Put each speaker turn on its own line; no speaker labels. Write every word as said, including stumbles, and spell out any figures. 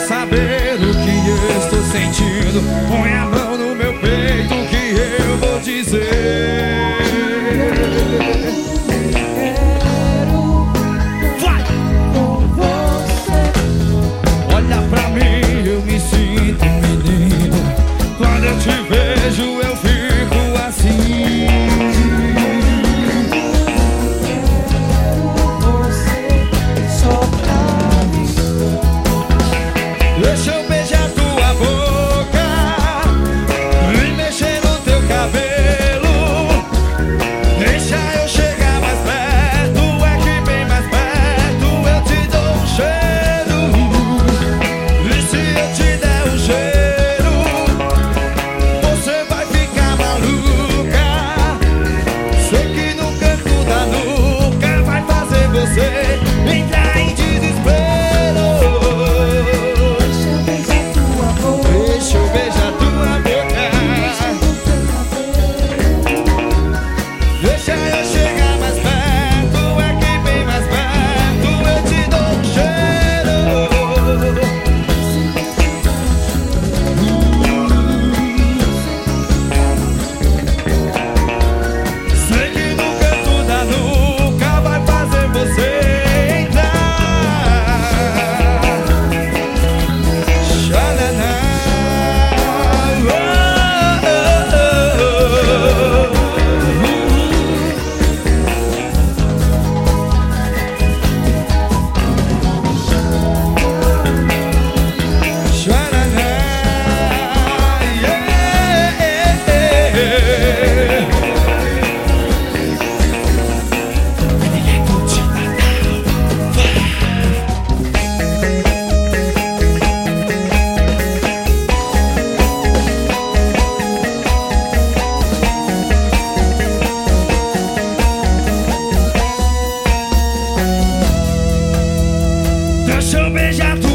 saber o que eu estou sentindo. Põe a mão no meu peito que eu vou dizer. Vai! Olha pra mim, eu me sinto um menino. Quando eu te vejo eu fico assim. Deixa eu beijar tua boca e mexer no teu cabelo. Deixa eu chegar mais perto, é que bem mais perto eu te dou um cheiro. E se eu te der um cheiro, você vai ficar maluca. Sei que no canto da nuca vai fazer você entrar em desespero. Deixa eu beijar tua boca, deixa eu chegar mais perto, é que bem mais perto eu te dou um cheiro. Sei que no canto da nuca vai fazer você entrar. Xalaná. Deixa eu beijar